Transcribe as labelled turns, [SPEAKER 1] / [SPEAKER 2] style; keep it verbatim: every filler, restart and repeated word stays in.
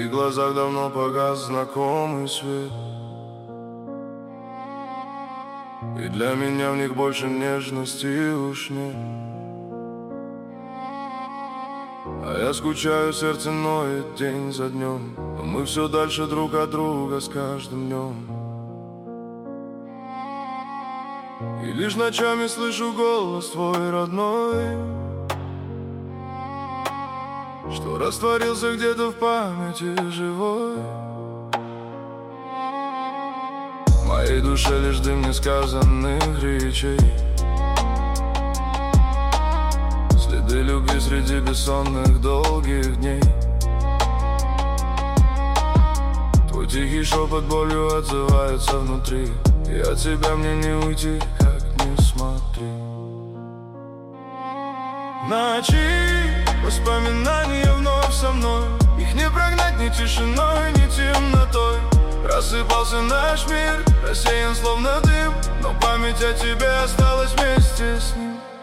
[SPEAKER 1] твоих глазах давно погас знакомый свет, и для меня в них больше нежности уж нет. А я скучаю, сердце ноет день за днем, но мы все дальше друг от друга с каждым днем. И лишь ночами слышу голос твой родной, что растворился где-то в памяти живой. В моей душе лишь дым несказанных речей, следы любви среди бессонных долгих дней. Твой тихий шепот болью отзывается внутри, и от тебя мне не уйти, как ни смотри. Ночи, воспоминания вновь со мной, их не прогнать ни тишиной, ни темнотой. Рассыпался наш мир, рассеян словно дым, но память о тебе осталась вместе с ним.